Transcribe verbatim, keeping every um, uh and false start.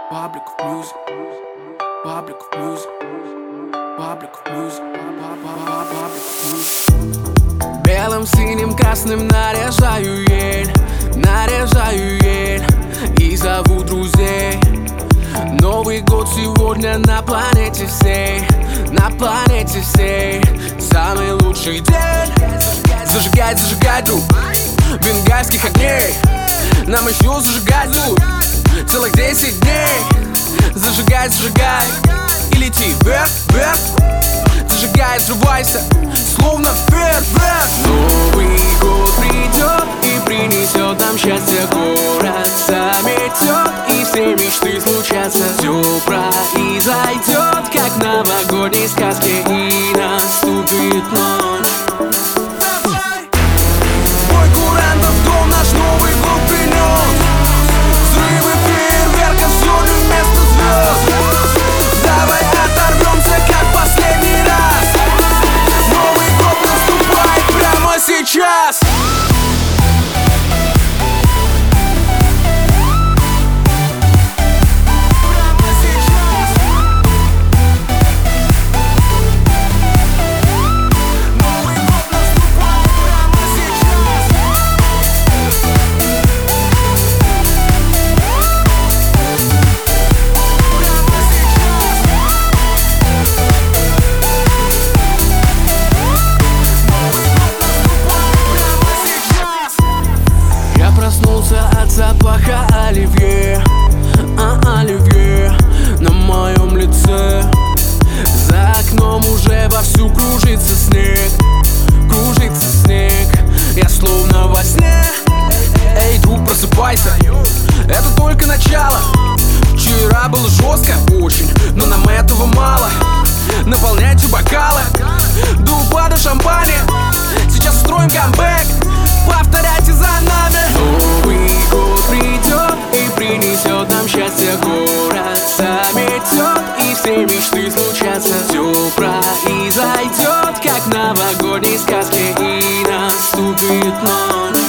Public music, public music, public music, public music. Белым, синим, красным наряжаю ель, наряжаю ель и зову друзей. Новый год сегодня на планете всей, на планете всей. Самый лучший день. Зажигать, зажигать, друг, бенгальских огней. Нам еще зажигать тут целых десять дней. Зажигай, зажигай и лети вверх, вверх. Зажигай, взрывайся, словно фейерверк. Новый год придет и принесет нам счастье. Город заметет и все мечты случатся. Все произойдет, как в новогодней сказке, и наступит ночь. Сейчас! От запаха оливье, а оливье на моем лице. За окном уже вовсю кружится снег, кружится снег. Я словно во сне. Эй, друг, просыпайся, это только начало. Вчера было жестко очень, но нам этого мало. Наполняйте бокалы до упада шампани. Сейчас устроим камбэк, повторяйте за нами. Новый год придет и принесет нам счастье. Город заметет и все мечты случатся. Все произойдет, как в новогодней сказке, и наступит ночь.